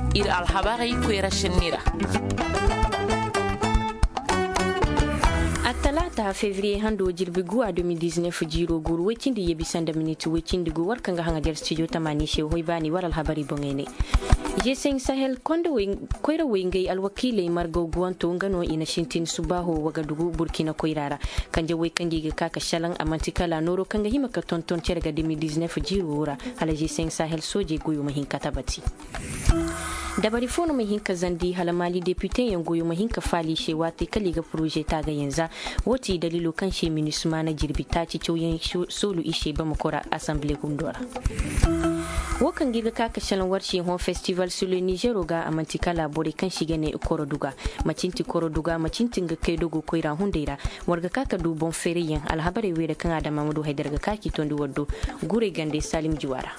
ir alhabari kwera shinira. Talata février hando jirbi guwa 2019 jiro guru wecindi yebisanda minute wecindi gu warkanga hanga jar studio tamani she hoybani waral habari bongene G5 Sahel kondo koira wingay alwakile margo guanto ngano ina shintin subaho wagadugu Burkina koirara kanje we kangi kaka shalang amantikala noro kanga himaka tonton cerga 2019 jiro wura hala G5 Sahel soje guyu mahin katabati dabari fono mahinka zandi halamali député yan goyo mahinka fali she wate kaliga projet taga yanza woti dalilo kan she minisuma na jirbi taci cewyen solu ishe ba makora assemblée gundora wokan giga kaka shalan warshi hon festival sur le Niger oga amantika labore kan shiga ne koroduga macinti ga kai dogo koira hundeira warga kaka du bon fere yan alhabare wera kan adama mudu haidar ga kaki tondi waddo gure gande Salim Jiwara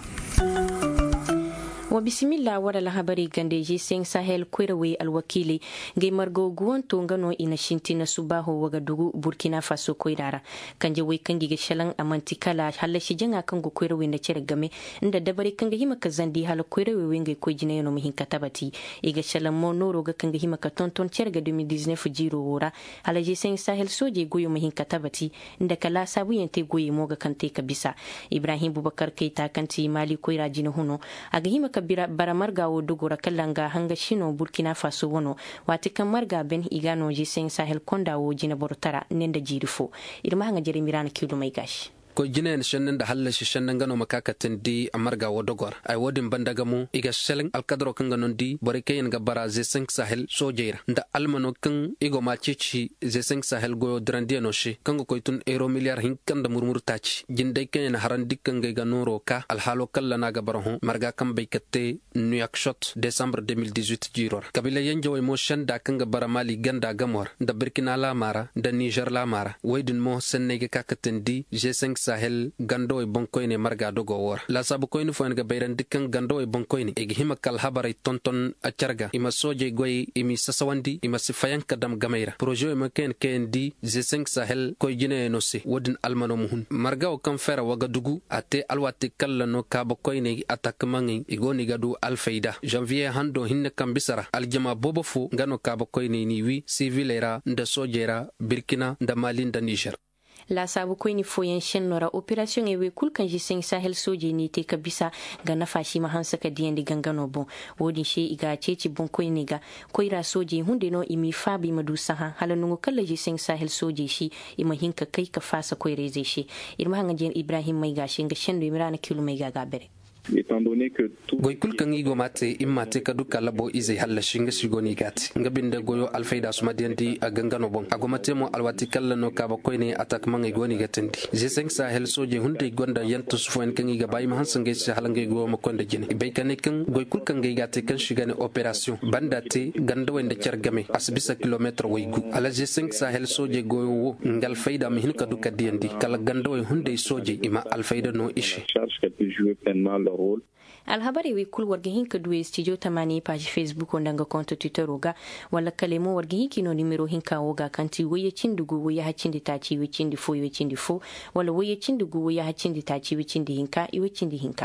wa bismillah wada la habari gande G5 Sahel kwirawe alwakili ngai margo guwanto ngano ina shintina subaho waga dugu Burkina Faso koirara kanje wai kangi ga shalan amantikala halashi janga kango kwirawe na cire game inda dabari kanga hima kazandi hala kwirawe wengai ko jina yono mihin katabati iga shalan mo noro ga kanga hima ka tonton cire ga 2019 jiro wora hala G5 Sahel soje goyo mihin katabati inda kala sabu yente goye moga kante kabisa Ibrahim Bubakar Keita kanti mali koira jina huno aga hima bara marga wo dogora kallanga hanga shino Burkina Faso wono wati kan marga ben igano G5 Sahel konda wo jina bortara nenda jirifo irma hanga jere mirana kilu mai gashi ko jinen shannan da hallashi shannan gano makakatin di amarga wodogor ay wodin bandaga mu iga sheleng alkadro kan ganon di bore kayen ga bara G5 Sahel sojeira nda almano kan igo ma cici G5 Sahel go drandie no shi kan ko tun euro milliard hin kan da murmur taci jinde kayen haran dikkan ga noro ka alhalo kala na ga barho marga kan bay katte New York shot December 2018 jiror kabila yanjo mo shanda kan ga bara Mali ganda gamor da Burkina la mara da Niger la mara waydin mo senne ga kakatin di G5 Sahel gando e bonkoyne marga dogo wor la sabu koyne fo en ga bayran dikkan gando e bonkoyne e hima kal habaray tonton a carga ima soje goy imi sasawandi ima sifayan kadam gamayra projet ma ken di G5 Sahel koy jine no se wodin almano muhun marga o kan fera waga dugu ate alwati kala no ka bokoyne attaque mangi e goni gadu alfayda janvier hando hinne kam bisara aljama bobo fu ngano ka bokoyne ni wi civilera nda sojera Burkina nda Mali nda Niger la sabu koyni foyen shennora operation ewe kulkan G5 Sahel soje ni te kabisa ga nafashi mahansa ka diyendi gangano bon wodin she iga ceci bon koyni ga koyra soje hunde no imi fabi madu saha halanungo kala G5 Sahel soje shi ima hinka kai ka fasa koyre zai shi irma hanga jen Ibrahim mai gashi ga shendo imirana kilo mai ga gabere étant donné que goy kulkan igo mate immate ka duka labo izai halla shinga shigoni gati ngabinde goyo alfayda suma dianti a gangano bon agomate mo alwati kala no ka bakoyne attaque mangi goni gatendi G5 Sahel soje hunde gonda yanto sufo kan iga bayma hansange ci halange go mo konda jini be kan kan goy kulkan gay gati kan shigani opération bandate ganda wende cergame asbisa kilometre waygu ala G5 Sahel soje goyo wo ngal fayda mi hin ka duka dianti kala ganda way hunde soje ima alfayda no ishi charge qu'elle peut jouer pleinement le rôle. alhabari wi kul warga hinka duwe studio tamani page Facebook ondanga compte Twitter oga wala kalemo warga hinki no numero hinka oga kanti waye cindugu waye hacindi taci we cindi fo wala waye cindugu waye hacindi taci we cindi hinka iwe cindi hinka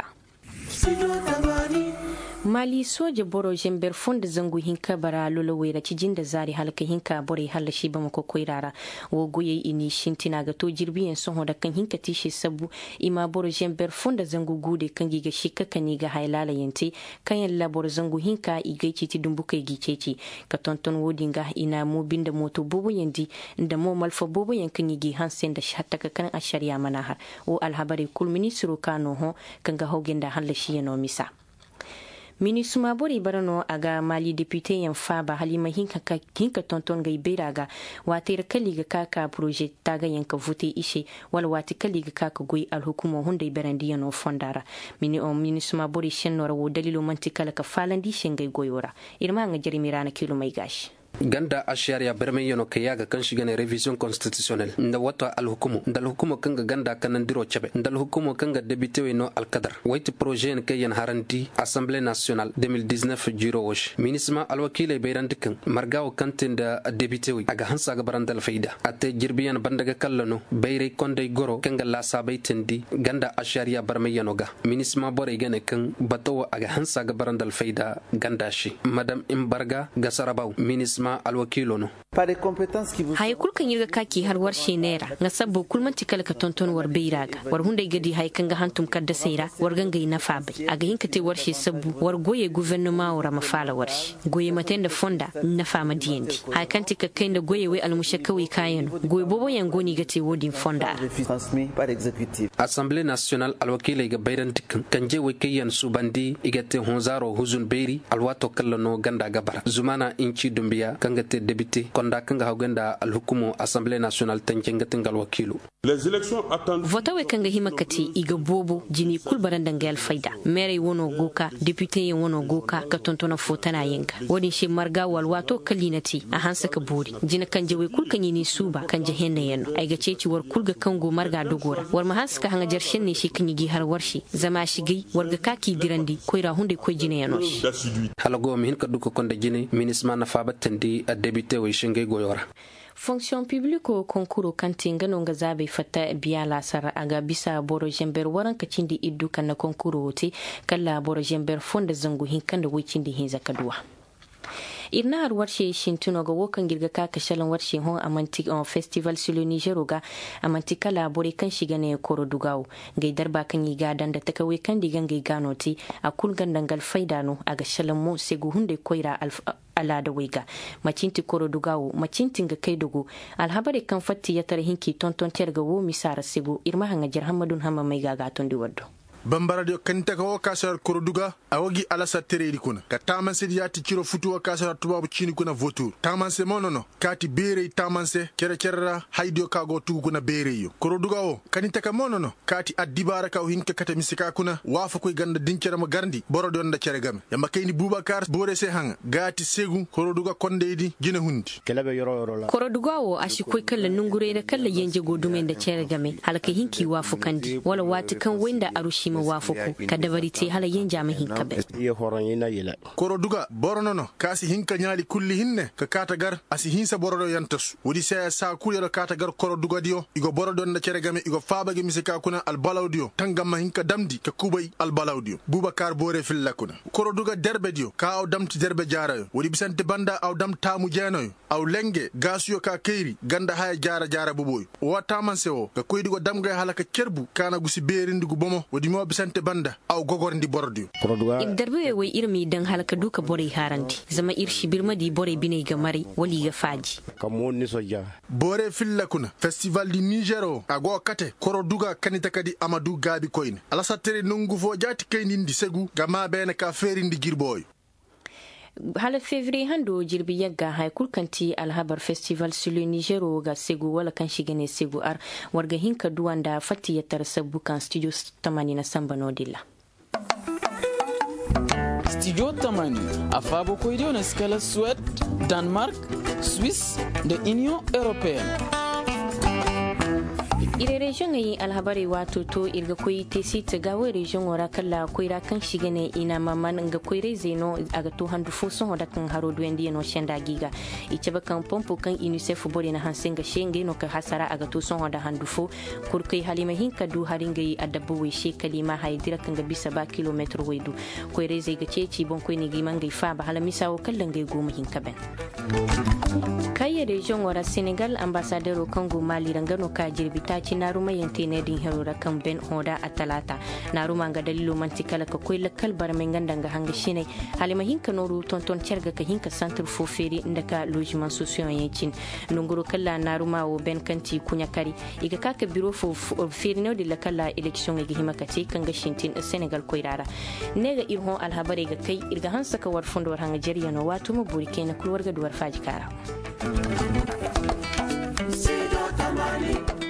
Mali soja boro jember fonda zangu hinka bara lolo wera cijinda zari halka hinka bore halashi ba mako koirara wo goye ini shintina ga to jirbiyen son hoda kan hinka tishi sabu ima boro jember fonda zangu gude kan giga shika kani ga hailala yente kan yalla boro zangu hinka igaici ti dumbukai giceci ka tonton wodinga ina mo binda moto bobo yendi nda mo malfa bobo yankan yigi hansen da shatta kan ashariya manahar wo alhabari kul ministro kano ho kan ga hogenda halashi yano misa Minisuma bori barano aga Mali député yan faba halima hinka tonton gai beraga wate kaliga kaka projet taga yanka vote ishe wala wate kaliga kaka goi alhukumo hunde berandi yano fondara minisuma bori shenora wo dalilo mantikala ka falandi shengai goyora irma nga jerimirana kilo mai gashi ganda ashariya berme yono kayaga kan shigane revision constitutionnel nda wata alhukumu ndal hukumu kanga ganda kanan diro chebe ndal hukumu kanga député we no alqadar wayti projet en kayen haranti assemblée nationale 2019 jiro wosh minisma alwakile bayrandikan margawo kantin da député we aga hansa ga barandal faida ate jirbiyan bandaga kallano bayre konde goro kanga la sabaytendi ganda ashariya berme yono ga minisma bore gane kan batawo aga hansa ga barandal faida ganda shi madam imbarga gasarabaw minisma alwakilo no hay kulkan yirga kaki har war shenera nga sabbo kulman tikal ka tonton war beiraga war hunde gadi hay kanga hantum kadda seira war ganga ina fabe aga hinkate war she sabbu war goye gouvernement wara mafala war goye matenda fonda na fama diendi hay kan tika kainda goye we almushakawi kayan goye bobo yan goni gate wodin fonda assemblée nationale alwakile ga bayran tik kanje we kayan subandi igate honzaro huzun beiri alwato kallano ganda gabara zumana inchi dumbiya kanga te député konda kanga hawganda alhukumu assemblée nationale tanjenga tingal wakilu les élections attendues vote we kanga himakati iga bobo jini kulbaran dangal faida mere wono goka député wono goka ka tontona fotana yenga wodin shi marga walwato kalinati a hansa ka buri jina kanje we kulkan yini suba kanje henne yeno ai ga ceci war kulga kango marga dogora war mahaska hanga jarshen ne shi kan yi har warshi zama shigi warga kaki dirandi koira hunde ko jine yeno halago min ka duko konde jine minisma na fabatandi a député we shinge goyora fonction publique o konkuro kantinga no ngazabe fata biya la sara aga bisa boro jember waran ka cindi iddu kan konkuro wote kala boro jember fonda zangu hin kan da wicindi hin zakadwa irna har warshe shintuno ga wokan girga ka kashalan warshe hon amantik on festival sur le Niger ga amantika labore kan shiga ne koro dugawo gai darba kan yi gadan da takawe kan digan gai ganoti a kulgan dangal faidano a ga shalan mo segu hunde koira ala da waiga macinti koro dugawo macintin ga kai dugu alhabare kan fatti ya tar hinki tonton terga wo misara segu irma hanga jar hamadun hamma mai gaga ton di waddo bambaradio kanta ko kasar koroduga awagi alasa tereri kuna ka tamanse yati ciro futu kasar tubabu chini kuna votu tamanse monono kati bere tamanse kere haidio kago tugu kuna bere yo koroduga o kanita ka monono kati adibara ka hinka kata misika kuna wafa ko ganda dinkere ma garndi borodo nda cere game yamba kayni bubakar bore se hanga gati segu koroduga kondeedi gina hundi kelabe yoro la koroduga o ashi ko kala nungure da kala yenje godume nda cere game halaka hinki wafu kandi wala wati kan wenda arushi wafuku kadabari te hala yenja ma hinka be ye horon ina yela koroduga boronono kasi hinka nyali kulli hinne ka katagar asi hinsa borodo yantas wodi sa kulero katagar koroduga dio igo borodo na ceregame igo fabage misika kuna al balawdio tangama hinka damdi ka kubay al balawdio bubakar bore fillakuna koroduga derbe dio ka aw damti derbe jarayo wodi bisante banda aw dam tamu jenoyo aw lenge gasuyo ka keiri ganda haya jara buboy o tamanse o ka koydigo damga halaka kerbu kana gusi berindigu bomo wodi mo bisante banda aw gogorndi bordio darbe we irmi dan halaka duka bore harandi zama irshi birmadi bore bine ga mari wali ga faji kamoni soja bore fillakuna festival di Nigero ago kate koroduga kanita kadi Amadou Gabi koyne alasa tere nungu fo jati kaynindi segu gama bene ka ferindi girboy hala février hando jirbi yagga hay kulkanti alhabar festival sur le Nigero ga segu wala kan shigene segu ar warga hinka duwanda fatti yatar sabu kan studio tamani na samba nodilla studio tamani afabo ko idio na skala Suède, Danemark, Suisse de Union européenne. ire region yi alhabari wato to irga koyi te sita ga wai region wara kala koira kan shigene ina maman ga koire zeno aga to handu fo son hoda kan haro duendi no shenda giga ice ba kan pompo kan UNICEF bori na hansen ga shenge no ka hasara aga to son hoda handu fo kurkai halima hinka du haringa yi adabbu we she kalima haidira kan ga bisa ba kilometer wedu koire zai ga ceci bon koy ni gi mangai fa ba halamisa o kallan ga goma hinka ben kaye region wara Senegal ambassadeur Congo Mali rangano ka jirbita ci naruma yante ne din herora kan ben hoda a talata naruma ga dalilo mantikala ka koy lakal barmen gandanga hanga shine halima hinka noru tonton cerga ka hinka centre foferi ndaka logement social yancin nunguru kala naruma o ben kanti kunya kari iga kaka bureau fo ferino de la kala election iga himakati kan ga shintin Senegal koyrara nega irhon alhabare ga kai irga hansa ka war fondo war hanga jeriya no wato mo burike na kulwar ga duwar faji kara